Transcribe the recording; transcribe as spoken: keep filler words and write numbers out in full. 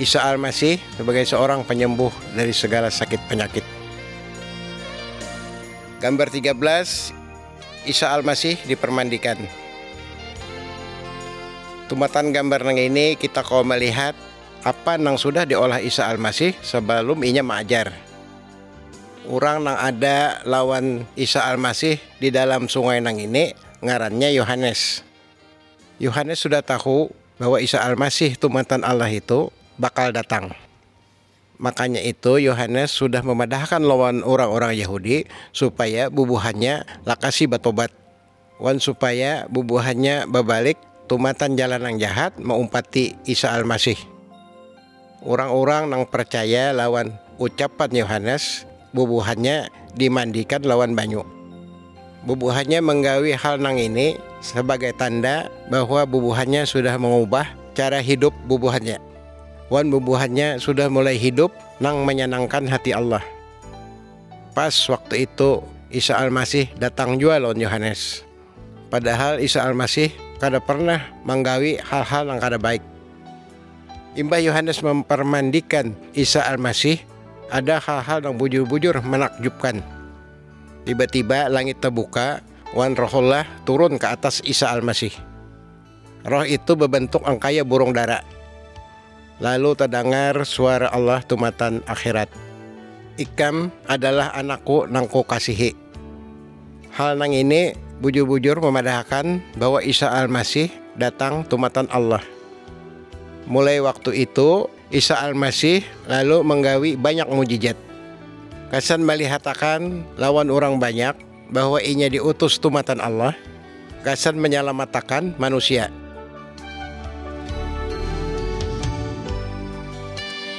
Isa Al-Masih sebagai seorang penyembuh dari segala sakit penyakit. Gambar tiga belas, Isa Al-Masih dipermandikan. Tumatan gambar nang ini kita kau melihat apa nang sudah diolah Isa Al-Masih sebelum inya mengajar. Orang nang ada lawan Isa Al-Masih di dalam sungai nang ini ngarannya Yohanes. Yohanes sudah tahu bahwa Isa Al-Masih tumatan Allah itu bakal datang. Makanya itu Yohanes sudah memadahkan lawan orang-orang Yahudi supaya bubuhannya lakasi batobat. Wan supaya bubuhannya babalik tumatan jalan yang jahat mengumpati Isa Al-Masih. Orang-orang nang percaya lawan ucapan Yohanes, bubuhannya dimandikan lawan banyu. Bubuhannya menggawi hal nang ini sebagai tanda bahwa bubuhannya sudah mengubah cara hidup bubuhannya. Wan bubuhannya sudah mulai hidup nang menyenangkan hati Allah. Pas waktu itu Isa Al-Masih datang jua lawan Yohanes. Padahal Isa Al-Masih kada pernah menggawi hal-hal yang kada baik. Imbah Yohanes mempermandikan Isa Al-Masih, ada hal-hal yang bujur-bujur menakjubkan. Tiba-tiba langit terbuka, wan rohullah turun ke atas Isa Al-Masih. Roh itu berbentuk angkaya burung dara. Lalu terdengar suara Allah tumatan akhirat. Ikam adalah anakku nang ku kasihi. Hal nang ini bujur-bujur memadahkan bahwa Isa Al-Masih datang tumatan Allah. Mulai waktu itu Isa Al-Masih lalu menggawi banyak mujizat. Kasan melihatakan lawan orang banyak bahwa inya diutus tumatan Allah. Kasan menyelamatkan manusia.